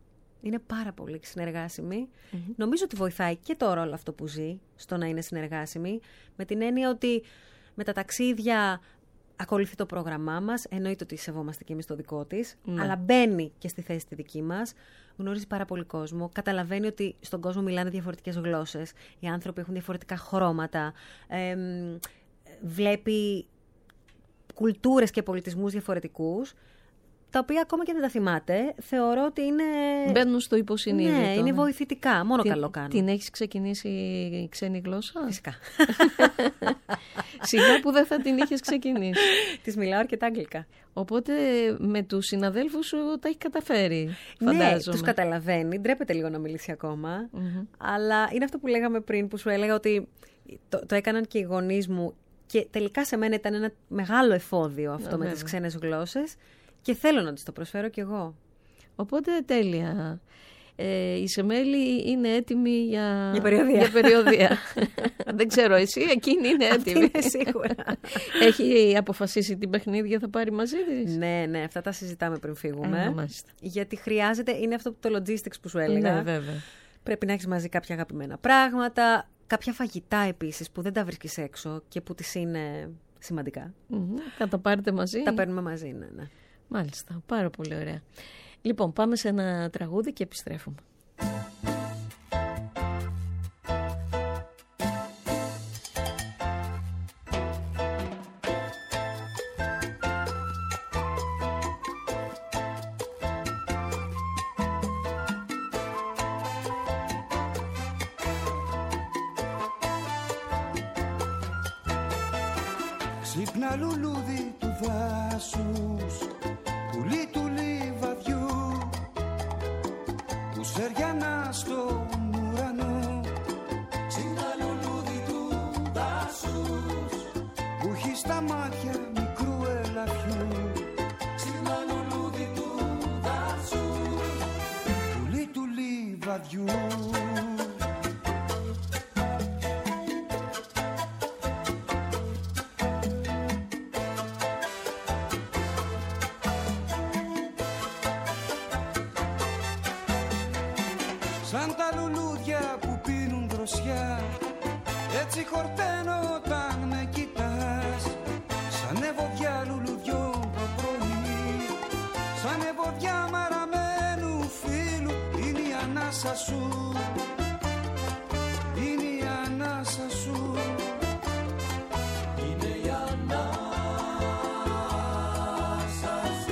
είναι πάρα πολύ συνεργάσιμη. Νομίζω ότι βοηθάει και το ρόλο αυτό που ζει στο να είναι συνεργάσιμη, με την έννοια ότι με τα ταξίδια ακολουθεί το πρόγραμμά μας, εννοείται ότι σεβόμαστε και εμείς το δικό της, αλλά μπαίνει και στη θέση τη δική μας, γνωρίζει πάρα πολύ κόσμο, καταλαβαίνει ότι στον κόσμο μιλάνε διαφορετικές γλώσσες, οι άνθρωποι έχουν διαφορετικά χρώματα, βλέπει κουλτούρες και πολιτισμούς διαφορετικούς, τα οποία ακόμα και δεν τα θυμάται, θεωρώ ότι είναι... Μπαίνουν στο υποσυνείδητο. Ναι, είναι βοηθητικά, μόνο καλό κάνουν. Την έχεις ξεκινήσει η ξένη γλώσσα? Φυσικά. Σιγά που δεν θα την είχες ξεκινήσει. Της μιλάω αρκετά αγγλικά. Οπότε με τους συναδέλφους σου τα έχει καταφέρει, φαντάζομαι. Ναι, τους καταλαβαίνει, ντρέπεται λίγο να μιλήσει ακόμα, αλλά είναι αυτό που λέγαμε πριν, που σου έλεγα ότι το έκαναν και οι γονείς μου και τελικά σε μένα ήταν ένα μεγάλο εφόδιο αυτό με τις ξένες γλώσσες και θέλω να τους το προσφέρω κι εγώ. Οπότε τέλεια. Η Σεμέλη είναι έτοιμη για περιοδεία. Δεν ξέρω εσύ, εκείνη είναι έτοιμη. Είναι σίγουρα. Έχει αποφασίσει την παιχνίδια θα πάρει μαζί της? Ναι, αυτά τα συζητάμε πριν φύγουμε. Μάλιστα. Γιατί χρειάζεται, είναι αυτό το logistics που σου έλεγα. Ναι, βέβαια. Πρέπει να έχεις μαζί κάποια αγαπημένα πράγματα, κάποια φαγητά επίσης που δεν τα βρίσκεις έξω και που τις είναι σημαντικά. Θα τα πάρετε μαζί? Τα παίρνουμε μαζί, ναι. Μάλιστα, πάρα πολύ ωραία. Λοιπόν, πάμε σε ένα τραγούδι και επιστρέφουμε. Ξύπνα λουλούδι του δάσους, πουλί του λιβαδιού, που σεριανά στον ουρανό. Ξύπνα λουλούδι του δάσους, που έχει στα μάτια μικρού ελαφιού. Ξύπνα λουλούδι του δάσους, πουλί του λιβαδιού. Σαν τα λουλούδια που πίνουν δροσιά, έτσι χορταίνω όταν με κοιτάς. Σαν ευωδιά λουλουδιών το πρωί, σαν ευωδιά μαραμένου φίλου, είναι η ανάσα σου, είναι η ανάσα σου, είναι η ανάσα σου.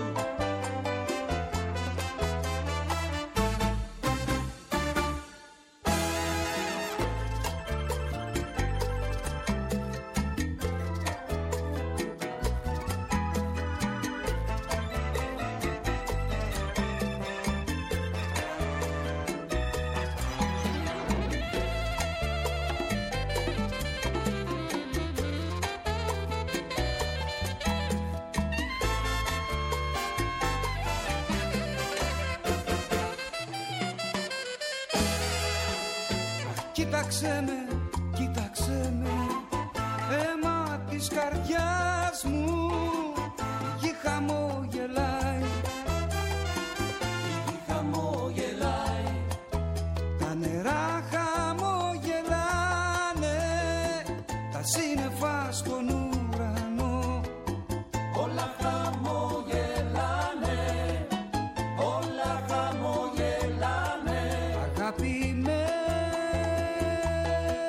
Κοίταξε με, αίμα της καρδιάς μου, η γη χαμογελάει, τα νερά χαμογελάνε, τα σύννεφα στον ουρανό, όλα χαμογελάνε, όλα χαμογελάνε, αγαπημένοι.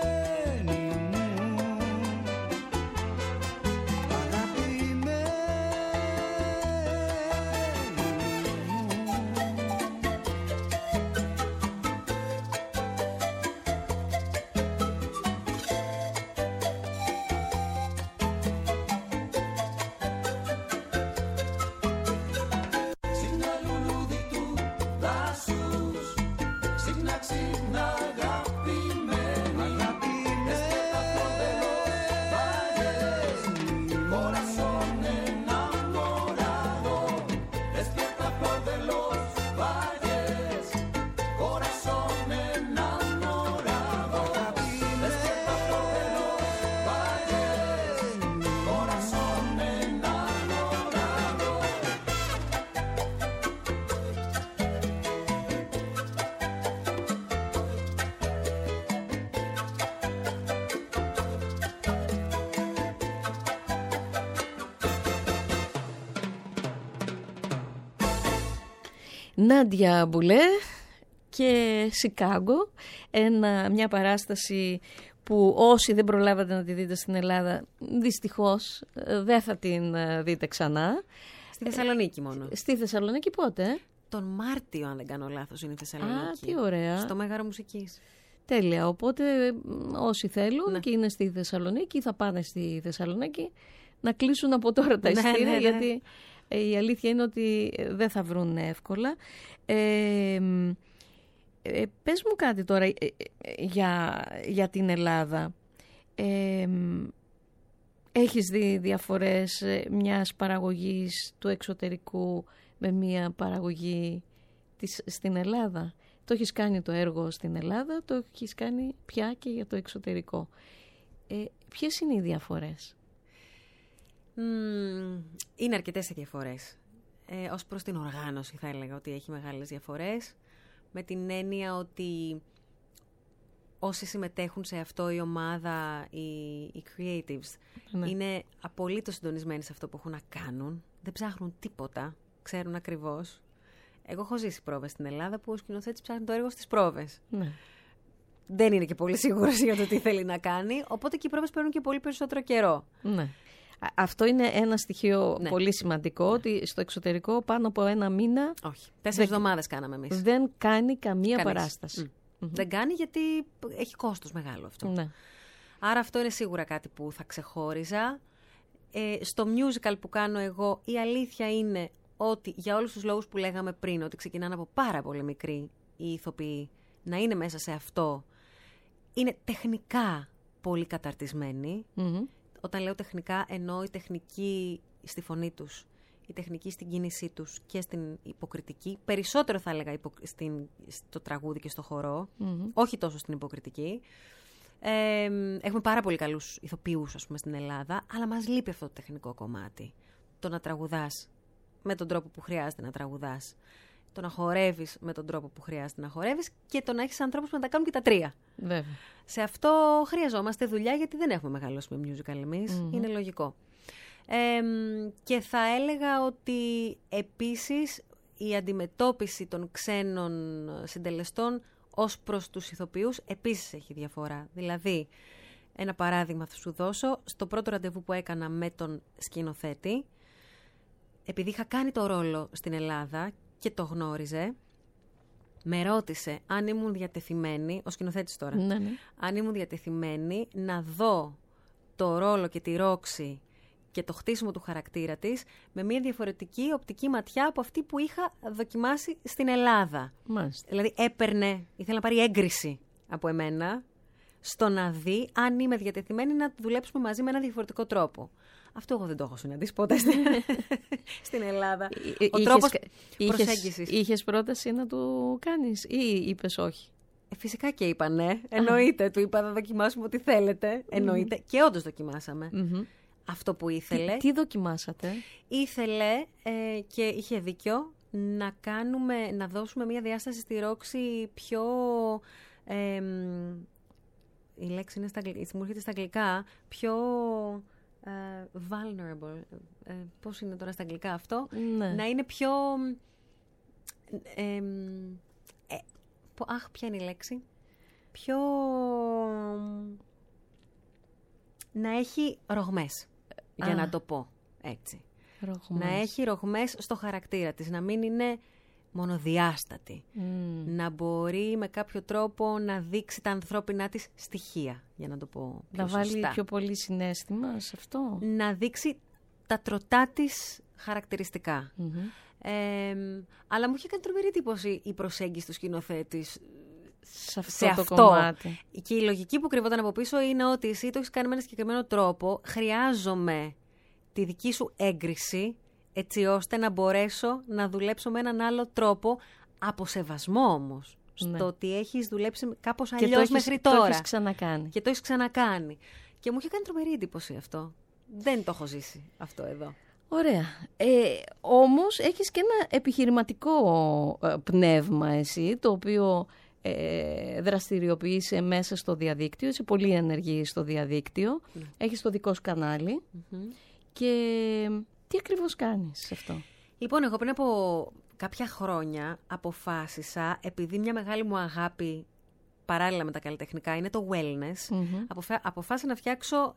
Νάντια Μπουλέ και Σικάγκο, μια παράσταση που όσοι δεν προλάβατε να τη δείτε στην Ελλάδα, δυστυχώς δεν θα την δείτε ξανά. Στη Θεσσαλονίκη μόνο. Στη Θεσσαλονίκη πότε? Τον Μάρτιο, αν δεν κάνω λάθος, είναι η Θεσσαλονίκη. Α, τι ωραία. Στο Μέγαρο Μουσικής. Τέλεια. Οπότε όσοι θέλουν και είναι στη Θεσσαλονίκη θα πάνε στη Θεσσαλονίκη να κλείσουν από τώρα τα εισιτήρια, γιατί η αλήθεια είναι ότι δεν θα βρουν εύκολα. Πες μου κάτι τώρα για την Ελλάδα. Έχεις δει διαφορές μιας παραγωγής του εξωτερικού με μια παραγωγή στην Ελλάδα? Το έχεις κάνει το έργο στην Ελλάδα, το έχεις κάνει πια και για το εξωτερικό. Ποιες είναι οι διαφορές? Είναι αρκετές οι διαφορές. Ως προς την οργάνωση θα έλεγα ότι έχει μεγάλες διαφορές, με την έννοια ότι όσοι συμμετέχουν σε αυτό, η ομάδα, οι creatives, είναι απολύτως συντονισμένοι σε αυτό που έχουν να κάνουν. Δεν ψάχνουν τίποτα, ξέρουν ακριβώς. Εγώ έχω ζήσει πρόβες στην Ελλάδα που ο σκηνοθέτης ψάχνει το έργο στις πρόβες. Ναι. Δεν είναι και πολύ σίγουρος για το τι θέλει να κάνει, οπότε και οι πρόβες παίρνουν και πολύ περισσότερο καιρό. Ναι. Αυτό είναι ένα στοιχείο πολύ σημαντικό, ότι στο εξωτερικό πάνω από ένα μήνα... Όχι, 4 εβδομάδες κάναμε εμείς. Δεν κάνει καμία παράσταση. Δεν κάνει γιατί έχει κόστος μεγάλο αυτό. Ναι. Άρα αυτό είναι σίγουρα κάτι που θα ξεχώριζα. Στο musical που κάνω εγώ, η αλήθεια είναι ότι για όλους τους λόγους που λέγαμε πριν, ότι ξεκινάνε από πάρα πολύ μικροί οι ηθοποιοί, να είναι μέσα σε αυτό, είναι τεχνικά πολύ καταρτισμένοι. Όταν λέω τεχνικά, εννοώ η τεχνική στη φωνή τους, η τεχνική στην κίνησή τους και στην υποκριτική. Περισσότερο θα έλεγα στο τραγούδι και στο χορό, όχι τόσο στην υποκριτική. Έχουμε πάρα πολύ καλούς ηθοποιούς, ας πούμε, στην Ελλάδα, αλλά μας λείπει αυτό το τεχνικό κομμάτι. Το να τραγουδάς με τον τρόπο που χρειάζεται να τραγουδάς, το να χορεύεις με τον τρόπο που χρειάζεται να χορεύεις και το να έχεις ανθρώπους που να τα κάνουν και τα τρία. Βέβαια. Σε αυτό χρειαζόμαστε δουλειά, γιατί δεν έχουμε μεγαλώσει με musical εμείς. Είναι λογικό. Και θα έλεγα ότι επίσης η αντιμετώπιση των ξένων συντελεστών ως προς τους ηθοποιούς επίσης έχει διαφορά. Δηλαδή, ένα παράδειγμα θα σου δώσω. Στο πρώτο ραντεβού που έκανα με τον σκηνοθέτη, επειδή είχα κάνει το ρόλο στην Ελλάδα και το γνώριζε, με ρώτησε αν ήμουν διατεθειμένη, ο σκηνοθέτης τώρα, αν ήμουν διατεθειμένη να δω το ρόλο και τη ρόξη και το χτίσιμο του χαρακτήρα της με μια διαφορετική οπτική ματιά από αυτή που είχα δοκιμάσει στην Ελλάδα. Μάλιστα. Δηλαδή ήθελα να πάρει έγκριση από εμένα στο να δει αν είμαι διατεθειμένη να δουλέψουμε μαζί με ένα διαφορετικό τρόπο. Αυτό εγώ δεν το έχω συναντήσει ποτέ στην Ελλάδα. Ο τρόπος προσέγγισης. Είχες πρόταση να το κάνεις ή είπες όχι? Φυσικά και είπα ναι. Εννοείται. Του είπα να δοκιμάσουμε ό,τι θέλετε. Εννοείται. Και όντως δοκιμάσαμε. Αυτό που ήθελε. Τι δοκιμάσατε? Ήθελε και είχε δίκιο να δώσουμε μια διάσταση στη ρόξη πιο... η λέξη είναι μου έρχεται στα αγγλικά. Πιο... vulnerable. Πώς είναι τώρα στα αγγλικά αυτό? Ναι. Να είναι πιο... ποια είναι η λέξη? Πιο... να έχει ρογμές, για να το πω έτσι. Ρογμές. Να έχει ρογμές στο χαρακτήρα της, να μην είναι μονοδιάστατη. Να μπορεί με κάποιο τρόπο να δείξει τα ανθρώπινά της στοιχεία, για να το πω πιο σωστά. Να βάλει πιο πολύ συναίσθημα σε αυτό. Να δείξει τα τροτά της χαρακτηριστικά. Αλλά μου είχε κάνει τρομερή εντύπωση η προσέγγιση του σκηνοθέτη σε αυτό το κομμάτι. Και η λογική που κρυβόταν από πίσω είναι ότι εσύ το έχεις κάνει με ένα συγκεκριμένο τρόπο, χρειάζομαι τη δική σου έγκριση, έτσι ώστε να μπορέσω να δουλέψω με έναν άλλο τρόπο, από σεβασμό όμως, στο ότι έχεις δουλέψει κάπως αλλιώς μέχρι τώρα. Και το έχεις ξανακάνει. Και το έχεις ξανακάνει. Και μου είχε κάνει τρομερή εντύπωση αυτό. Δεν το έχω ζήσει αυτό εδώ. Ωραία. Όμως έχεις και ένα επιχειρηματικό πνεύμα εσύ, το οποίο δραστηριοποιείσαι μέσα στο διαδίκτυο, είσαι πολύ ενεργή στο διαδίκτυο, έχεις το δικό σου κανάλι και τι ακριβώς κάνεις σε αυτό? Λοιπόν, εγώ πριν από κάποια χρόνια αποφάσισα, επειδή μια μεγάλη μου αγάπη παράλληλα με τα καλλιτεχνικά είναι το wellness, αποφάσισα να φτιάξω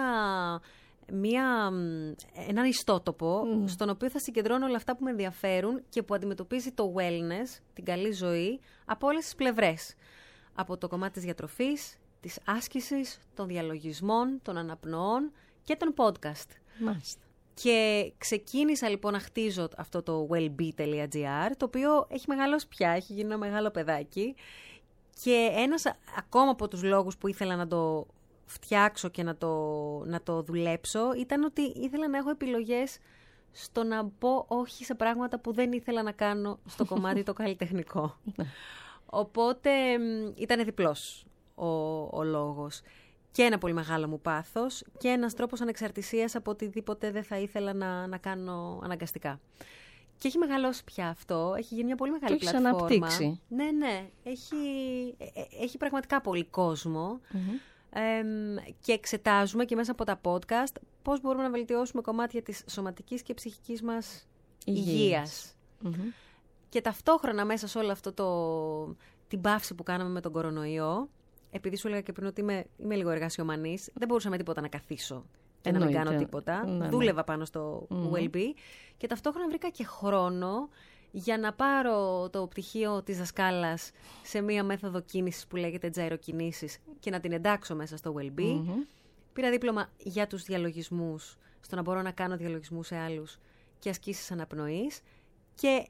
έναν ιστότοπο στον οποίο θα συγκεντρώνω όλα αυτά που με ενδιαφέρουν και που αντιμετωπίζει το wellness, την καλή ζωή, από όλες τις πλευρές. Από το κομμάτι της διατροφής, της άσκησης, των διαλογισμών, των αναπνοών και των podcast. Μάλιστα. Και ξεκίνησα λοιπόν να χτίζω αυτό το wellbe.gr, το οποίο έχει μεγαλώσει πια, έχει γίνει ένα μεγάλο παιδάκι. Και ένας ακόμα από τους λόγους που ήθελα να το φτιάξω και να το δουλέψω ήταν ότι ήθελα να έχω επιλογές στο να πω όχι σε πράγματα που δεν ήθελα να κάνω στο κομμάτι το καλλιτεχνικό. Οπότε ήταν διπλός ο λόγος. Και ένα πολύ μεγάλο μου πάθος και ένας τρόπος ανεξαρτησίας από οτιδήποτε δεν θα ήθελα να κάνω αναγκαστικά. Και έχει μεγαλώσει πια αυτό, έχει γίνει μια πολύ μεγάλη πλατφόρμα. Το έχεις αναπτύξει. Ναι, έχει πραγματικά πολύ κόσμο. Και εξετάζουμε και μέσα από τα podcast πώς μπορούμε να βελτιώσουμε κομμάτια της σωματικής και ψυχικής μας υγείας. Και ταυτόχρονα μέσα σε όλο αυτό την παύση που κάναμε με τον κορονοϊό, επειδή σου έλεγα και πριν ότι είμαι λίγο εργασιομανής, δεν μπορούσα με τίποτα να καθίσω και να μην κάνω τίποτα. Δούλευα πάνω στο Wellbe και ταυτόχρονα βρήκα και χρόνο για να πάρω το πτυχίο της δασκάλας σε μία μέθοδο κίνησης που λέγεται τζαϊροκινήσεις και να την εντάξω μέσα στο Wellbe. Πήρα δίπλωμα για τους διαλογισμούς, στο να μπορώ να κάνω διαλογισμούς σε άλλους και ασκήσεις αναπνοής και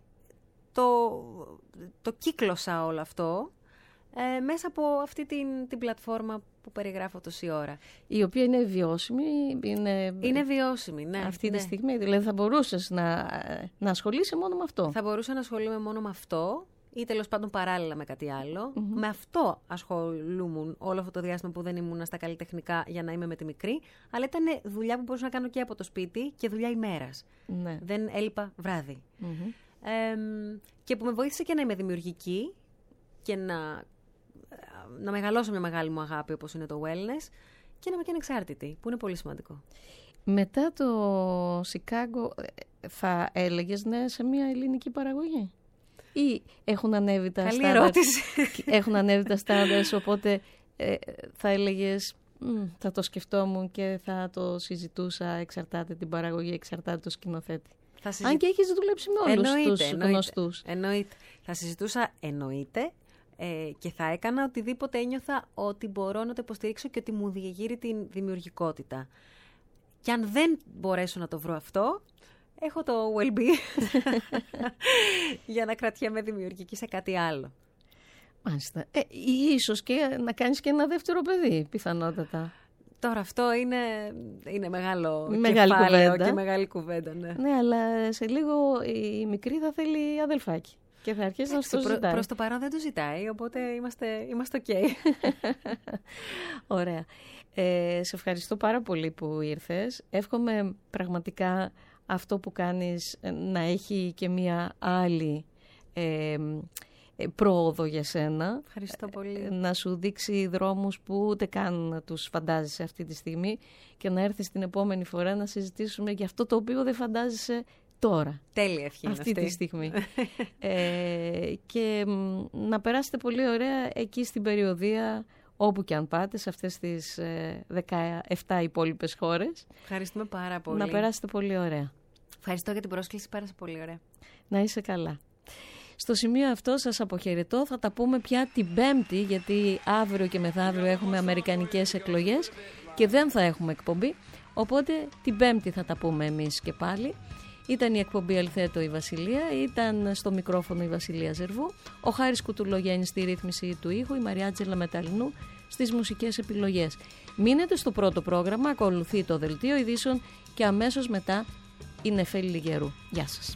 το κύκλωσα όλο αυτό μέσα από αυτή την πλατφόρμα που περιγράφω τόση ώρα. Η οποία είναι βιώσιμη. Είναι βιώσιμη, ναι. Αυτή τη στιγμή, δηλαδή θα μπορούσες να ασχολείσαι μόνο με αυτό. Θα μπορούσα να ασχολούμαι μόνο με αυτό ή τέλος πάντων παράλληλα με κάτι άλλο. Με αυτό ασχολούμουν όλο αυτό το διάστημα που δεν ήμουν στα καλλιτεχνικά για να είμαι με τη μικρή. Αλλά ήταν δουλειά που μπορούσα να κάνω και από το σπίτι και δουλειά ημέρας. Ναι. Δεν έλειπα βράδυ. Και που με βοήθησε και να είμαι δημιουργική και να μεγαλώσω μια μεγάλη μου αγάπη όπως είναι το wellness και να είμαι και ανεξάρτητη, που είναι πολύ σημαντικό. Μετά το Σικάγκο θα έλεγες ναι σε μια ελληνική παραγωγή ή έχουν ανέβει τα Καλή ερώτηση. Έχουν ανέβει τα στάνταρς, οπότε θα έλεγες θα το σκεφτόμουν και θα το συζητούσα, εξαρτάται την παραγωγή, εξαρτάται το σκηνοθέτη. Αν και έχεις δουλέψει με όλους τους γνωστούς. Εννοείται. Θα συζητούσα, εννοείται. Και θα έκανα οτιδήποτε ένιωθα ότι μπορώ να το υποστηρίξω και ότι μου διεγείρει την δημιουργικότητα. Και αν δεν μπορέσω να το βρω αυτό, έχω το Wellbe για να κρατιέμαι δημιουργική σε κάτι άλλο. Μάλιστα. Ίσως και να κάνεις και ένα δεύτερο παιδί, πιθανότατα. Τώρα αυτό είναι μεγάλο κεφάλαιο και μεγάλη κουβέντα. Ναι, αλλά σε λίγο η μικρή θα θέλει αδελφάκι. Και θα αρχίσει να το ζητάει. Προς το παρόν δεν το ζητάει, οπότε είμαστε ok. Ωραία. Σε ευχαριστώ πάρα πολύ που ήρθες. Εύχομαι πραγματικά αυτό που κάνεις να έχει και μία άλλη πρόοδο για σένα. Ευχαριστώ πολύ. Να σου δείξει δρόμους που ούτε καν να τους φαντάζεσαι αυτή τη στιγμή και να έρθεις την επόμενη φορά να συζητήσουμε για αυτό το οποίο δεν φαντάζεσαι τώρα. Τέλεια ευχή αυτή τη στιγμή. Και να περάσετε πολύ ωραία εκεί στην περιοδεία, όπου και αν πάτε, σε αυτές τις 17 υπόλοιπες χώρες. Ευχαριστούμε πάρα πολύ. Να περάσετε πολύ ωραία. Ευχαριστώ για την πρόσκληση, πέρασε πολύ ωραία. Να είσαι καλά. Στο σημείο αυτό σας αποχαιρετώ. Θα τα πούμε πια την Πέμπτη, γιατί αύριο και μεθαύριο έχουμε αμερικανικές εκλογές και δεν θα έχουμε εκπομπή. Οπότε την Πέμπτη θα τα πούμε εμείς και πάλι. Ήταν η εκπομπή Αλθέτω η Βασιλεία, ήταν στο μικρόφωνο η Βασιλεία Ζερβού, ο Χάρης Κουτουλογέννης στη ρύθμιση του ήχου, η Μαριάτζελα Μεταλλινού στις μουσικές επιλογές. Μείνετε στο πρώτο πρόγραμμα, ακολουθεί το Δελτίο Ειδήσεων και αμέσως μετά η Νεφέλη Λιγερού. Γεια σας.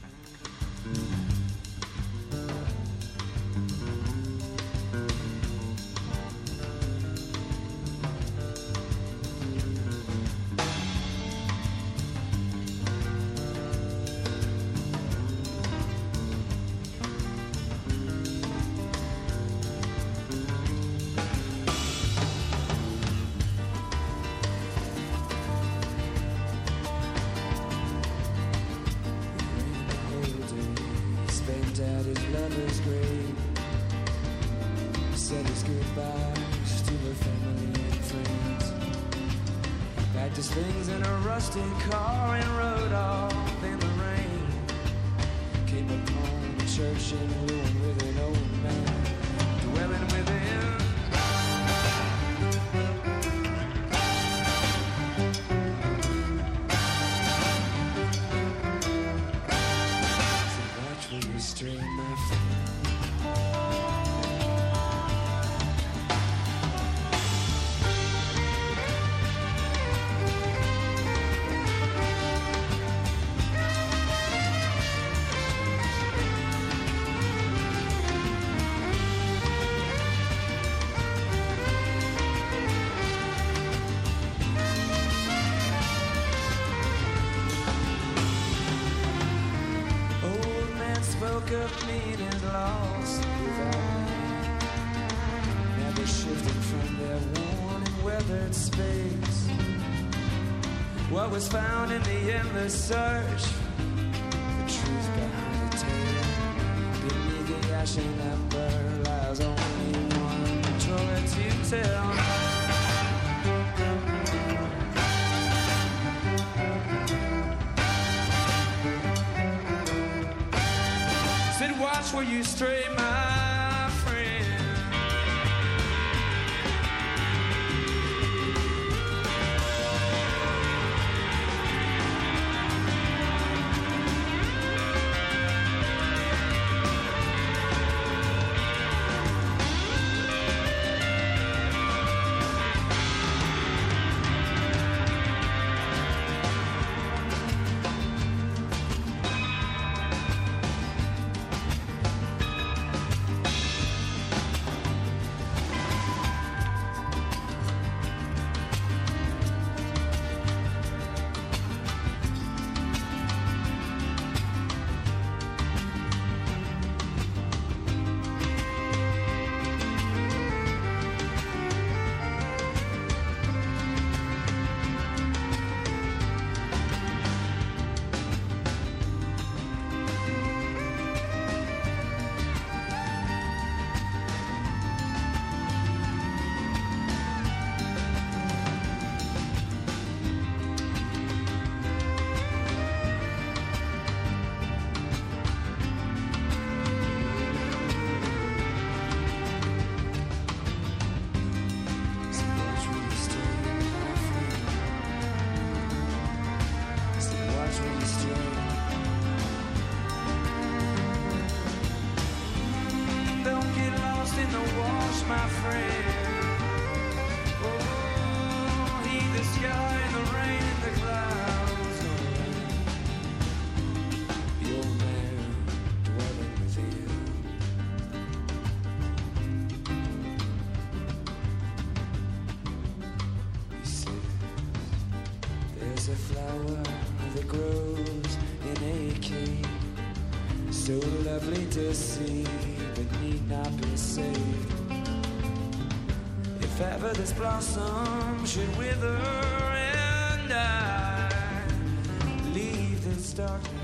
said his goodbyes to her family and friends. Packed his things in a rusty car and rode off in the rain. Came upon a church in ruin with an old man dwelling within. So watch where you stray, my friend. Of meaning lost without name, never shifting from their worn and weathered space. What was found in the endless search, the truth behind the tale. Beneath the ashen ember lies only one story to tell. Watch where you stray, my friend. My friend, oh, heed the sky and the rain and the clouds. The old man dwelling with you. He said, there's a flower that grows in a cave, so lovely to see, but need not be saved. If ever this blossom should wither and die, leave this darkness